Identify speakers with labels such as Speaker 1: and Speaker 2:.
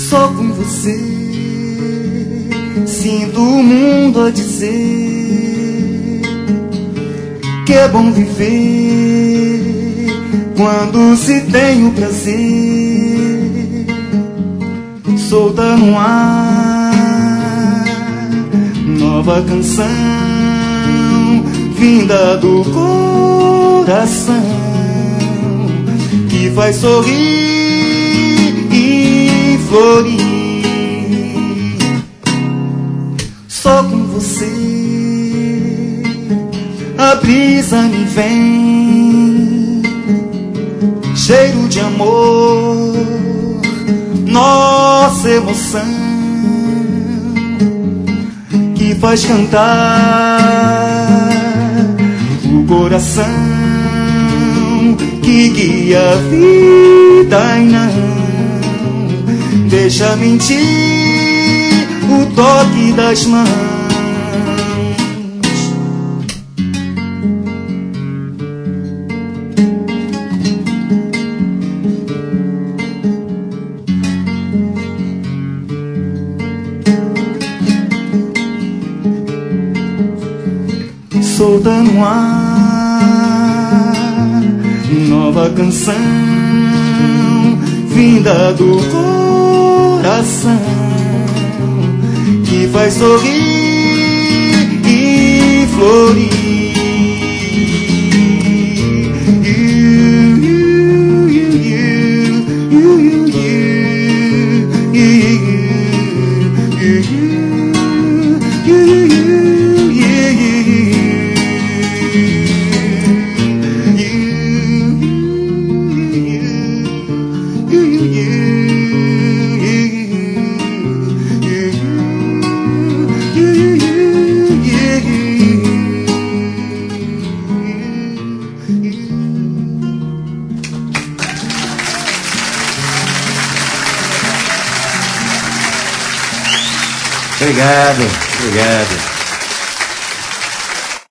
Speaker 1: Só com você sinto o mundo a dizer que é bom viver quando se tem o prazer. Solta no ar nova canção vinda do coração que faz sorrir e florir. Só com você a brisa me vem, cheiro de amor, nossa emoção que faz cantar o coração que guia a vida e não deixa mentir o toque das mãos. Solta no ar nova canção vinda do coração que faz sorrir e florir.
Speaker 2: Obrigado, obrigado.